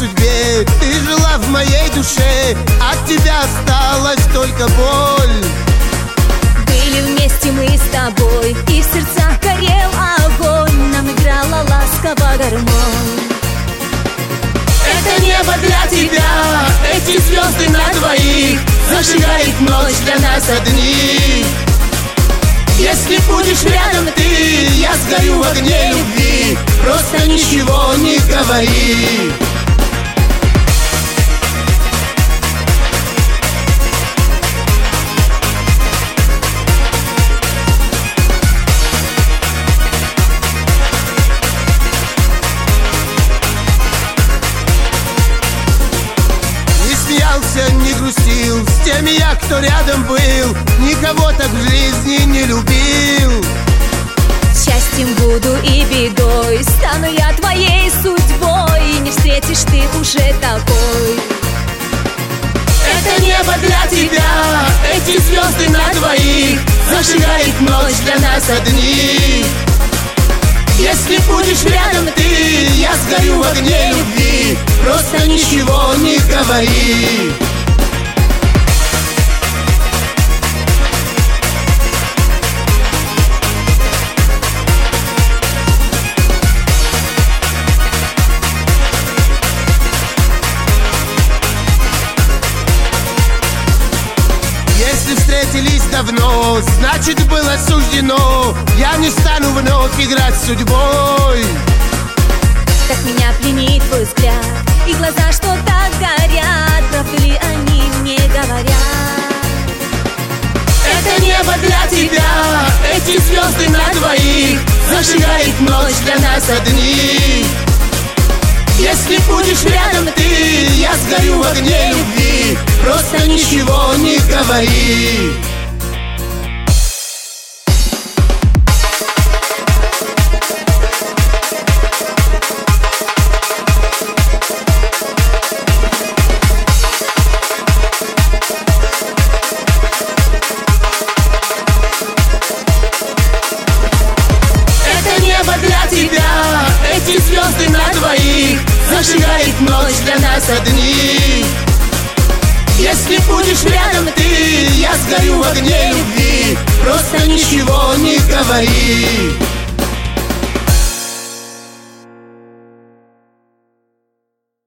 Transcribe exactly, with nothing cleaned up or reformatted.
судьбе. Ты жила в моей душе, от тебя осталась только боль. Были вместе мы с тобой, и в сердцах горел огонь. Нам играла ласково гармонь. Это небо для тебя, эти звезды на двоих, зажигает ночь для нас одних. Если будешь рядом ты, я сгорю в огне любви. Просто ничего не говори. Не грустил с теми я, кто рядом был, никого так в жизни не любил. Счастьем буду и бедой, стану я твоей судьбой, не встретишь ты уже такой. Это небо для тебя, эти звезды на двоих, зажигает ночь для нас одних. Если будешь рядом ты, я сгорю в огне любви. Просто ничего не говори. Если встретились давно, значит было суждено. Я не стану вновь играть с судьбой. Так меня пленит твой взгляд, и глаза, что так горят, правду ли они мне говорят? Это небо для тебя, эти звезды на двоих, зажигает ночь для нас одних. Если будешь рядом ты, я сгорю в огне любви. Просто ничего не говори. Это небо для тебя, эти звезды на двоих, зажигает ночь для нас одних. Если будешь рядом ты, я сгорю в огне любви. Просто ничего не говори.